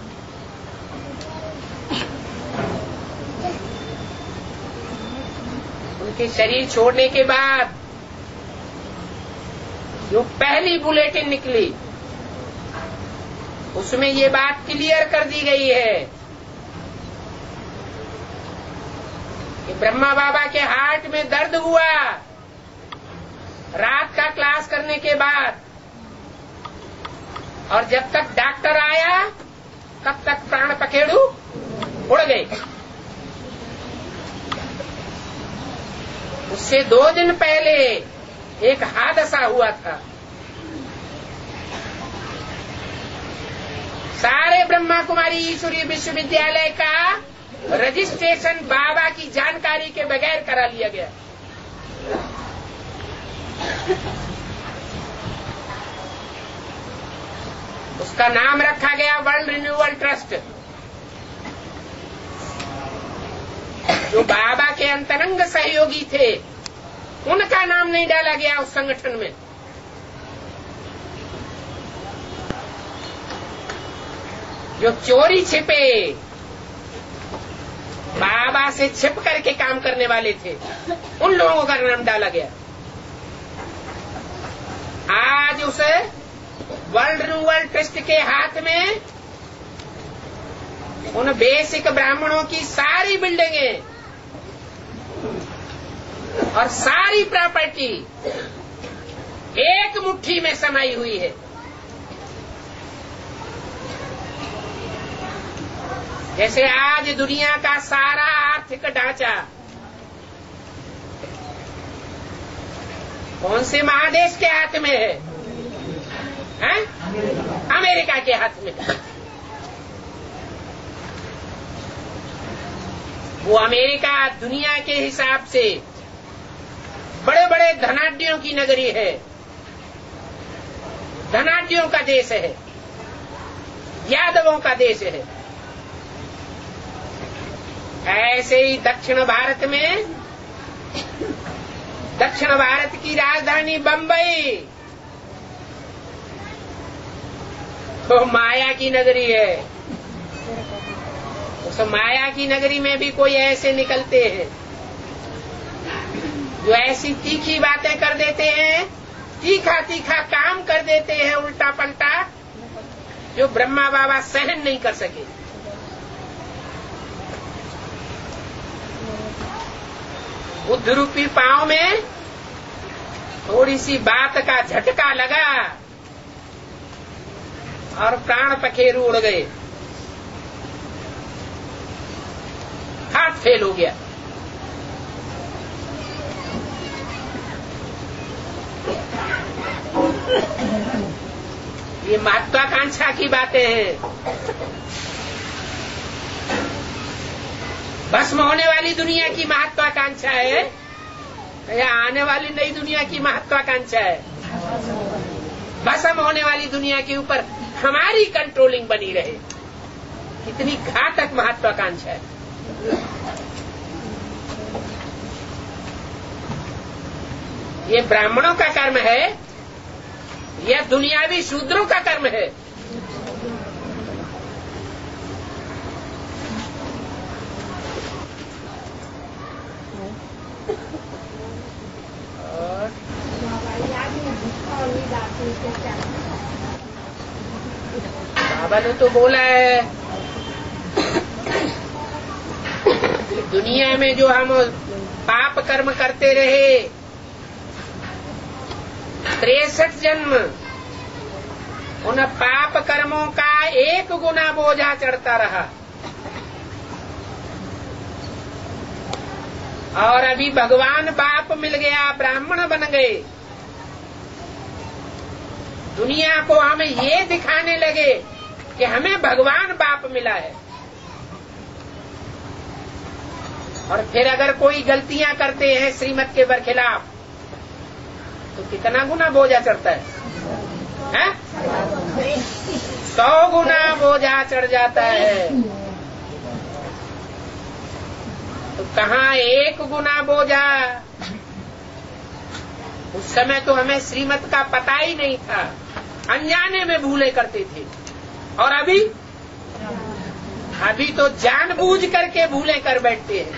उनके शरीर छोड़ने के बाद जो पहली बुलेटिन निकली, उसमें ये बात क्लियर कर दी गई है कि ब्रह्मा बाबा के हार्ट में दर्द हुआ रात का क्लास करने के बाद, और जब तक डॉक्टर आया तब तक प्राण पखेरु उड़ गए। उससे 2 दिन पहले एक हादसा हुआ था। सारे ब्रह्मा कुमारी ईश्वरीय विश्वविद्यालय का रजिस्ट्रेशन बाबा की जानकारी के बगैर करा लिया गया। उसका नाम रखा गया वर्ल्ड रिन्यूअल ट्रस्ट। जो बाबा के अंतरंग सहयोगी थे, उनका नाम नहीं डाला गया उस संगठन में। जो चोरी छिपे बाबा से छिप करके काम करने वाले थे, उन लोगों का नाम डाला गया। आज उस वर्ल्ड रिन्यूअल ट्रस्ट के हाथ में उन बेसिक ब्राह्मणों की सारी बिल्डिंगें और सारी प्रॉपर्टी एक मुट्ठी में समाई हुई है। जैसे आज दुनिया का सारा आर्थिक ढांचा कौन से महादेश के हाथ में है? अमेरिका के हाथ में। वो अमेरिका दुनिया के हिसाब से बड़े बड़े धनाढ्यों की नगरी है, धनाढ्यों का देश है, यादवों का देश है। ऐसे ही दक्षिण भारत में, दक्षिण भारत की राजधानी बंबई तो माया की नगरी है। उस माया की नगरी में भी कोई ऐसे निकलते हैं जो ऐसी तीखी बातें कर देते हैं, तीखा तीखा काम कर देते हैं उल्टा पलटा, जो ब्रह्मा बाबा सहन नहीं कर सके। बुद्ध रूपी पांव में थोड़ी सी बात का झटका लगा और प्राण पखेरु उड़ गए, हाथ फेल हो गया। ये महत्वाकांक्षा की बातें हैं। भस्म होने वाली दुनिया की महत्वाकांक्षा है या आने वाली नई दुनिया की महत्वाकांक्षा है? भस्म होने वाली दुनिया के ऊपर हमारी कंट्रोलिंग बनी रहे, कितनी घातक महत्वाकांक्षा है। ये ब्राह्मणों का कर्म है या दुनियावी शूद्रों का कर्म है? बाबा ने तो बोला है दुनिया में जो हम पाप कर्म करते रहे 63 जन्म, उन पाप कर्मों का 1 गुना बोझा चढ़ता रहा। और अभी भगवान बाप मिल गया, ब्राह्मण बन गए, दुनिया को हम ये दिखाने लगे कि हमें भगवान बाप मिला है। और फिर अगर कोई गलतियां करते हैं श्रीमत के बरखिलाफ तो कितना गुना बोझा चढ़ता है? 100 गुना बोझा चढ़ जाता है। तो कहाँ 1 गुना बोझा? उस समय तो हमें श्रीमत का पता ही नहीं था, अनजाने में भूले करते थे। और अभी तो जानबूझ करके भूले कर बैठते हैं।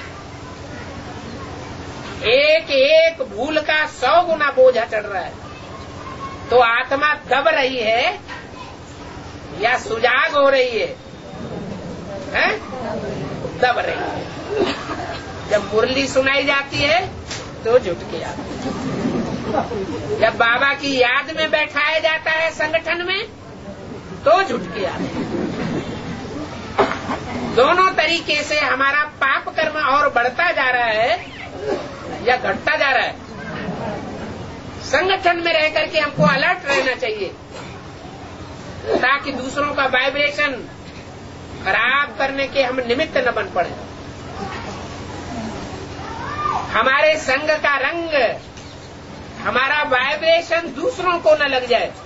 एक एक भूल का 100 गुना बोझा चढ़ रहा है। तो आत्मा दब रही है या सुजाग हो रही है? दब रही है। जब मुरली सुनाई जाती है तो झुटके आते हैं। जब बाबा की याद में बैठाया जाता है संगठन में तो झुटके आते हैं। दोनों तरीके से हमारा पाप कर्म और बढ़ता जा रहा है या घटता जा रहा है। संगठन में रह करके हमको अलर्ट रहना चाहिए ताकि दूसरों का वाइब्रेशन खराब करने के हम निमित्त न बन पड़े। हमारे संग का रंग, हमारा वाइब्रेशन दूसरों को न लग जाए।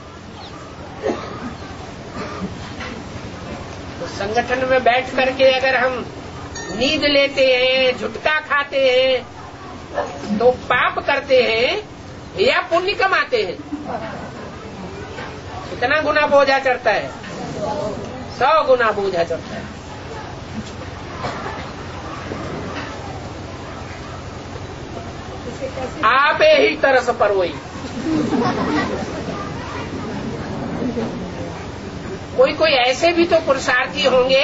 तो संगठन में बैठ करके अगर हम नींद लेते हैं, झुटका खाते हैं तो पाप करते हैं या पुण्य कमाते हैं? कितना गुना बोझा चढ़ता है? 100 गुना बोझा चढ़ता है। आप ही तरस पर वही कोई कोई ऐसे भी तो पुरुषार्थी होंगे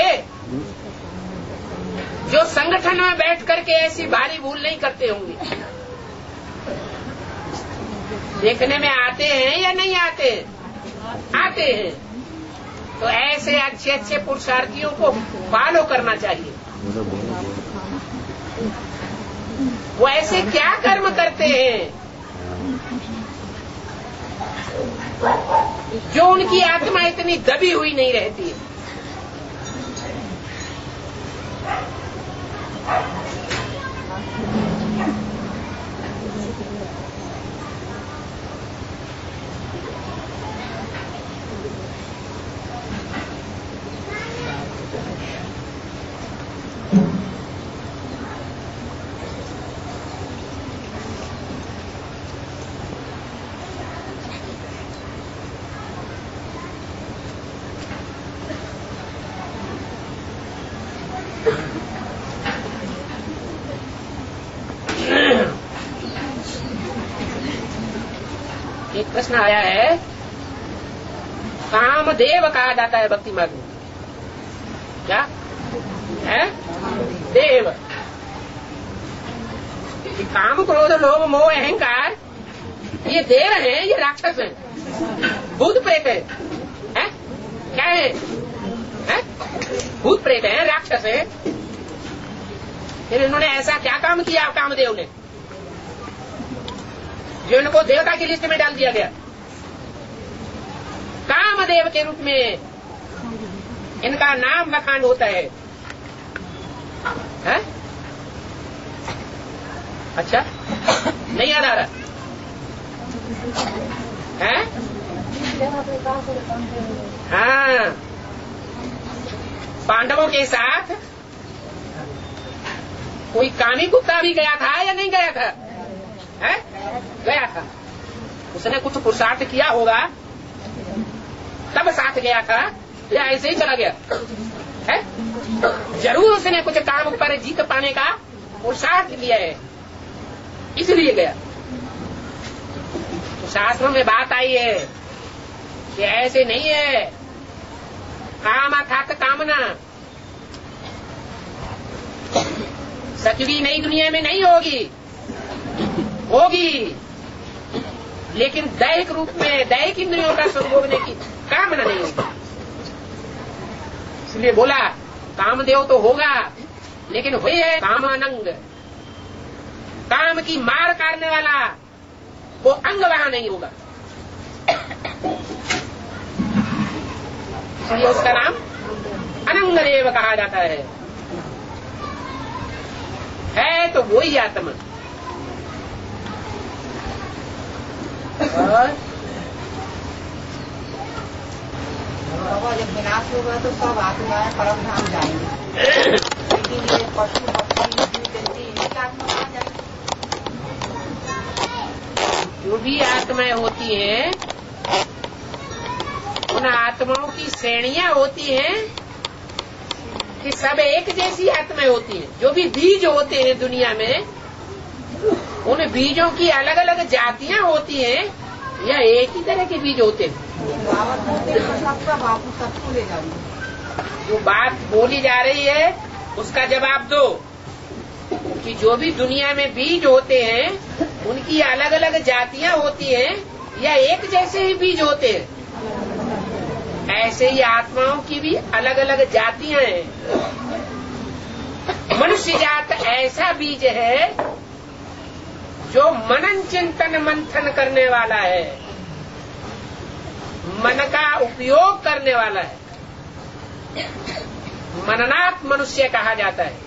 जो संगठन में बैठ करके ऐसी भारी भूल नहीं करते होंगे। देखने में आते हैं या नहीं आते? आते हैं। तो ऐसे अच्छे अच्छे पुरुषार्थियों को फॉलो करना चाहिए। वो ऐसे क्या कर्म करते हैं जो उनकी आत्मा इतनी दबी हुई नहीं रहती है। एक प्रश्न आया है, कामदेव कहा जाता है भक्ति मार्ग में, क्या है? देव। ये काम क्रोध लोभ मोह अहंकार ये देव हैं, ये राक्षस हैं, भूत प्रेत है? क्या है? भूत प्रेत है, राक्षस है। फिर इन्होंने ऐसा क्या काम किया कामदेव ने जो इनको देवता की लिस्ट में डाल दिया गया? कामदेव के रूप में इनका नाम बखान होता है? अच्छा, नहीं याद आ रहा है? हाँ, पांडवों के साथ कोई कामी कुत्ता भी गया था या नहीं गया था? गया था। उसने कुछ पुरुषार्थ किया होगा तब साथ गया था या ऐसे ही चला गया है? जरूर उसने कुछ काम पर जीत पाने का पुरुषार्थ किया है, इसलिए गया। तो शास्त्रों में बात आई है कि ऐसे नहीं है, काम अर्थात कामना सचवी नई दुनिया में नहीं होगी, लेकिन दैहिक रूप में दैहिक इंद्रियों का सुख भोगने की कामना नहीं होगी। इसलिए बोला कामदेव तो होगा, लेकिन हुई है कामानंग, काम की मार काटने वाला वो अंग वहां नहीं होगा। इसलिए उसका नाम अनंग देव कहा जाता है तो वही आत्मा। बाबा जब विनाश होगा तो सब आत्माएं परम धाम जाएंगे, लेकिन ये पशु पक्षी आत्मा कहाँ जाएंगे? जो भी आत्माएं होती हैं उन आत्माओं की श्रेणियां होती हैं कि सब एक जैसी आत्माएं होती हैं। जो भी बीज होते हैं दुनिया में, उन बीजों की अलग अलग जातियां होती हैं या एक ही तरह के बीज होते हैं? बापू सबको ले जा रही है। जो बात बोली जा रही है उसका जवाब दो कि जो भी दुनिया में बीज होते हैं उनकी अलग अलग जातियां होती हैं या एक जैसे ही बीज होते हैं? ऐसे ही आत्माओं की भी अलग अलग जातियां हैं। मनुष्य जात ऐसा बीज है जो मनन चिंतन मंथन करने वाला है, मन का उपयोग करने वाला है, मननात् मनुष्य कहा जाता है।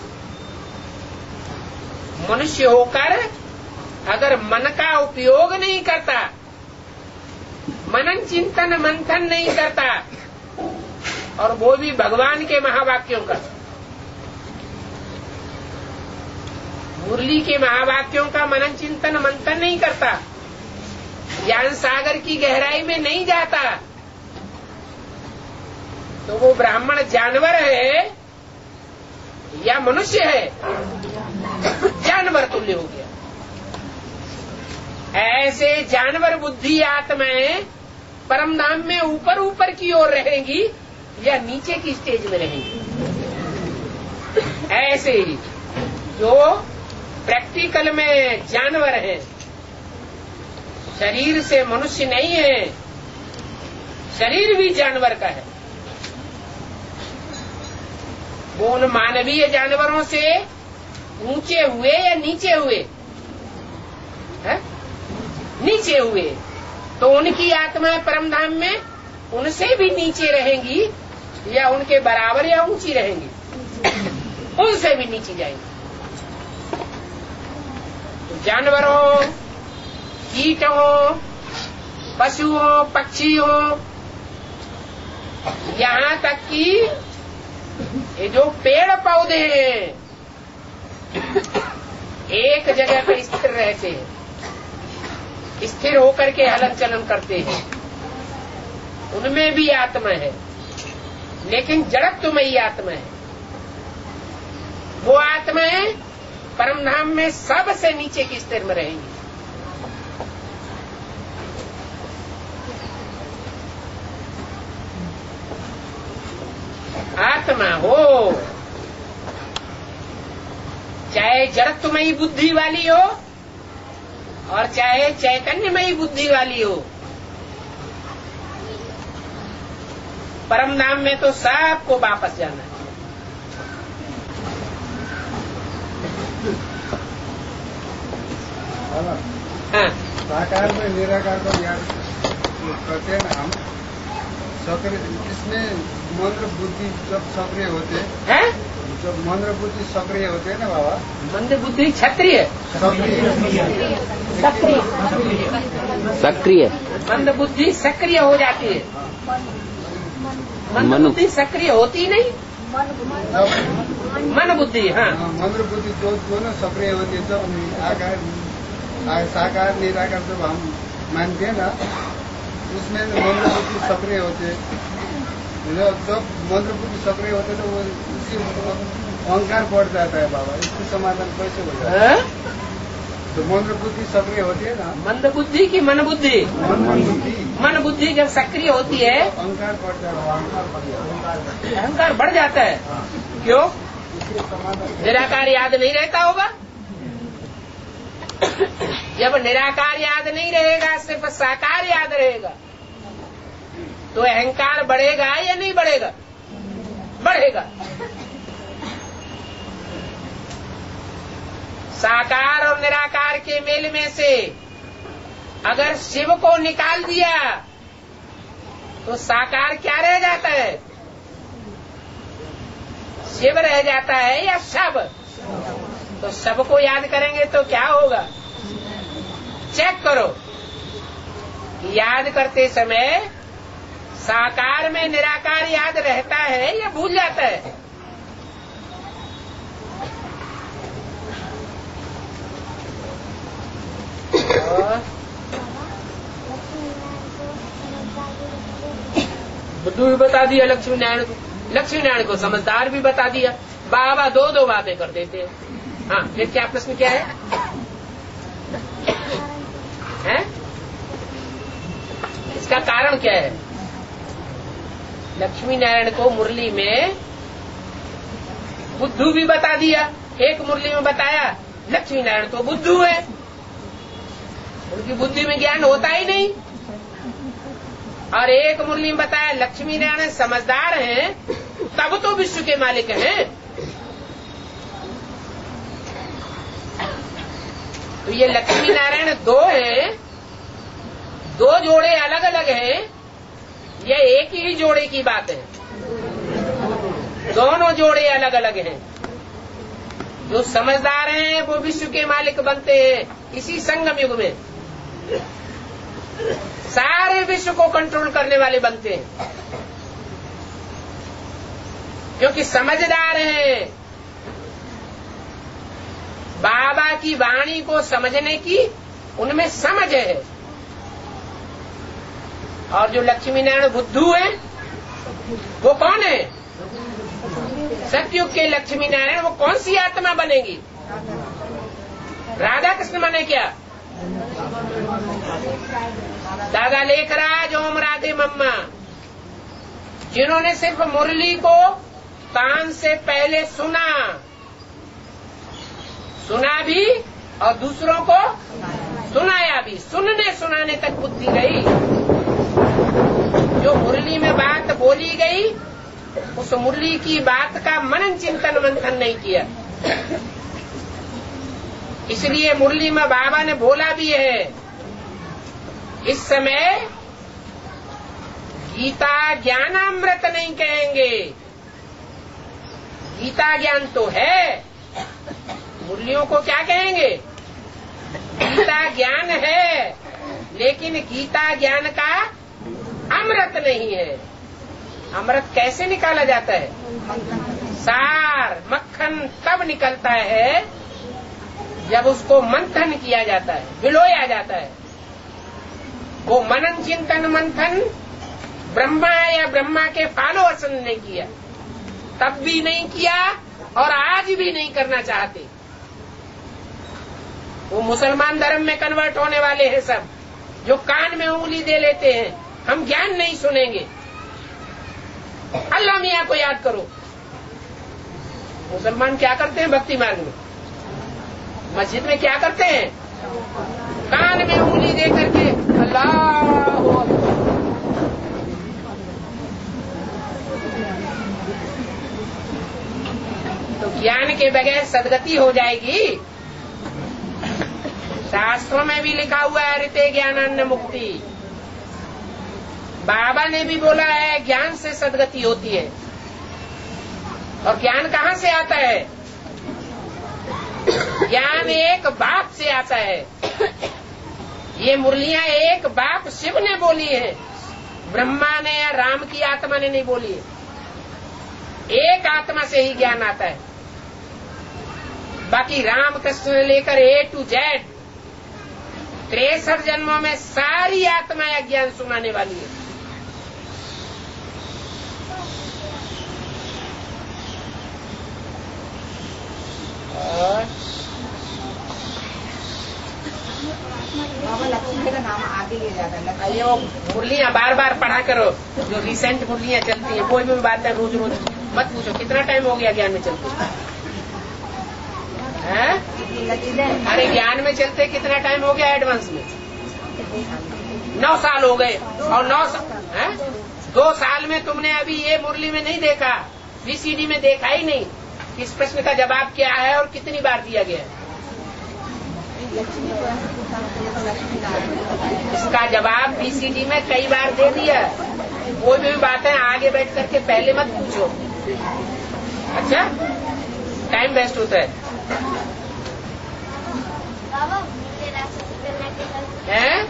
मनुष्य होकर अगर मन का उपयोग नहीं करता, मनन चिंतन मंथन नहीं करता, और वो भी भगवान के महावाक्यों का, मुरली के महावाक्यों का मनन चिंतन मंथन नहीं करता, ज्ञान सागर की गहराई में नहीं जाता, तो वो ब्राह्मण जानवर है या मनुष्य है? जानवर तुल्य हो गया। ऐसे जानवर बुद्धि आत्माएं परम धाम में ऊपर ऊपर की ओर रहेंगी या नीचे की स्टेज में रहेंगी। ऐसे ही जो प्रैक्टिकल में जानवर हैं, शरीर से मनुष्य नहीं है, शरीर भी जानवर का है, वो उन मानवीय जानवरों से ऊंचे हुए या नीचे हुए है? नीचे हुए, तो उनकी आत्मा परम धाम में उनसे भी नीचे रहेंगी या उनके बराबर या ऊंची रहेंगी? उनसे भी नीचे जाएंगी। तो जानवरों, कीटों, पशुओं, पक्षियों, यहाँ तक कि ये जो पेड़ पौधे हैं एक जगह पर स्थिर रहते हैं, स्थिर होकर के हलन चलन करते हैं, उनमें भी आत्मा है, लेकिन जड़त्वमयी आत्मा है। वो आत्माएं परम धाम में सबसे नीचे की स्थिर में रहेंगी। आत्मा हो चाहे जड़त्वमयी बुद्धि वाली हो और चाहे चैतन्यमयी बुद्धि वाली हो, परम धाम में तो सबको वापस जाना है। हाँ, साकार में निराकार को याद करते हैं ना हम, सक्रिय, इसमें मंत्र बुद्धि जब सक्रिय होते हैं, जब मंत्र बुद्धि सक्रिय होते हैं ना बाबा, मंद बुद्धि क्षत्रिय, सक्रिय, मंद बुद्धि सक्रिय हो जाती है, मंद बुद्धि सक्रिय होती नहीं, मन बुद्धि। हाँ, मंत्र बुद्धि दोनों सक्रिय होती है। जब आकार साकार निराकार जब हम मानते हैं ना, उसमें मंत्र बुद्धि सक्रिय होते हैं। जब मंत्र बुद्धि सक्रिय होते तो वो उसी अहंकार बढ़ जाता है बाबा। इसकी समाधान कैसे हो जाता है? तो मंत्र बुद्धि सक्रिय होती है ना, मंद बुद्धि की मन बुद्धि, मन बुद्धि जब सक्रिय होती है अहंकार बढ़ जाता है, अहंकार बढ़ जाता है। क्यों? निराकार याद नहीं रहता होगा। जब निराकार याद नहीं रहेगा, सिर्फ साकार याद रहेगा, तो अहंकार बढ़ेगा या नहीं बढ़ेगा? बढ़ेगा। साकार और निराकार के मेल में से अगर शिव को निकाल दिया तो साकार क्या रह जाता है? शिव रह जाता है या शव? तो शव को याद करेंगे तो क्या होगा? चेक करो, याद करते समय साकार में निराकार याद रहता है या भूल जाता है? बुद्धू भी बता दिया लक्ष्मी नारायण को, लक्ष्मी नारायण को समझदार भी बता दिया। बाबा दो दो बातें कर देते हैं। हाँ, फिर क्या प्रश्न क्या है? हैं? इसका कारण क्या है? लक्ष्मी नारायण को मुरली में बुद्धू भी बता दिया, एक मुरली में बताया लक्ष्मी नारायण तो बुद्धू है, उनकी बुद्धि में ज्ञान होता ही नहीं। और एक मुरली में बताया लक्ष्मी नारायण समझदार हैं, तब तो विश्व के मालिक हैं। तो ये लक्ष्मी नारायण दो हैं, दो जोड़े अलग अलग हैं, ये एक ही जोड़े की बात है? दोनों जोड़े अलग अलग हैं। जो समझदार हैं वो विश्व के मालिक बनते हैं इसी संगम युग में, सारे विश्व को कंट्रोल करने वाले बनते हैं, क्योंकि समझदार हैं। बाबा की वाणी को समझने की उनमें समझ है। और जो लक्ष्मी नारायण बुद्धू है वो कौन है? सतयुग के लक्ष्मी नारायण वो कौन सी आत्मा बनेगी? राधा कृष्ण माने क्या? दादा लेखराज ओम राधे मम्मा, जिन्होंने सिर्फ मुरली को कान से पहले सुना भी और दूसरों को सुनाया भी, सुनने सुनाने तक बुद्धि गई। जो मुरली में बात बोली गई उस मुरली की बात का मनन चिंतन मंथन नहीं किया। इसलिए मुरली में बाबा ने बोला भी है, इस समय गीता ज्ञानामृत नहीं कहेंगे। गीता ज्ञान तो है, मुरलियों को क्या कहेंगे? गीता ज्ञान है, लेकिन गीता ज्ञान का अमृत नहीं है। अमृत कैसे निकाला जाता है? सार मक्खन तब निकलता है जब उसको मंथन किया जाता है, विलोया जाता है। वो मनन चिंतन मंथन ब्रह्मा या ब्रह्मा के फॉलोअर्स ने नहीं किया, तब भी नहीं किया और आज भी नहीं करना चाहते। वो मुसलमान धर्म में कन्वर्ट होने वाले हैं सब, जो कान में उंगली दे लेते हैं, हम ज्ञान नहीं सुनेंगे। अल्लाह मियाँ को याद करो। मुसलमान क्या करते हैं भक्ति मार्ग में? मस्जिद में क्या करते हैं? कान में उंगली दे करके अल्लाह। तो ज्ञान के बगैर सदगति हो जाएगी। शास्त्रों में भी लिखा हुआ है ऋते ज्ञानान्न मुक्ति। बाबा ने भी बोला है ज्ञान से सदगति होती है। और ज्ञान कहाँ से आता है? ज्ञान एक बाप से आता है। ये मुरलियां एक बाप शिव ने बोली है, ब्रह्मा ने या राम की आत्मा ने नहीं बोली है। एक आत्मा से ही ज्ञान आता है। बाकी राम कृष्ण ने लेकर A to Z 63 जन्मों में सारी आत्माएं ज्ञान सुनाने वाली है। बाबा लक्ष्मी का नाम आगे ले जाता है। ये वो मुरलियां बार बार पढ़ा करो, जो रिसेंट मुरलियां चलती हैं। कोई भी बात है रोज रोज मत पूछो कितना टाइम हो गया ज्ञान में चलते हैं। अरे ज्ञान में चलते कितना टाइम हो गया? एडवांस में 9 साल हो गए। और 9 साल 2 साल में तुमने अभी ये मुरली में नहीं देखा, VCD में देखा ही नहीं। इस प्रश्न का जवाब क्या है और कितनी बार दिया गया है? इसका जवाब VCD में कई बार दे दिया। कोई भी बातें आगे बैठ करके पहले मत पूछो। अच्छा, टाइम वेस्ट होता है। हैं?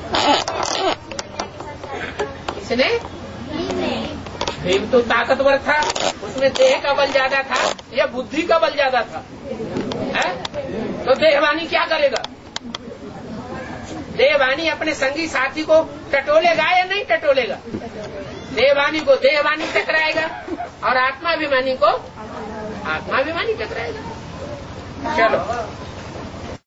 किसने? भीम तो ताकतवर था, उसमें देह का बल ज्यादा था या बुद्धि का बल ज्यादा था? है? तो देहवानी क्या करेगा? देहवानी अपने संगी साथी को टटोलेगा या नहीं टटोलेगा? देहवानी को देहवानी टकराएगा और आत्माभिमानी को आत्माभिमानी टकराएगा। चलो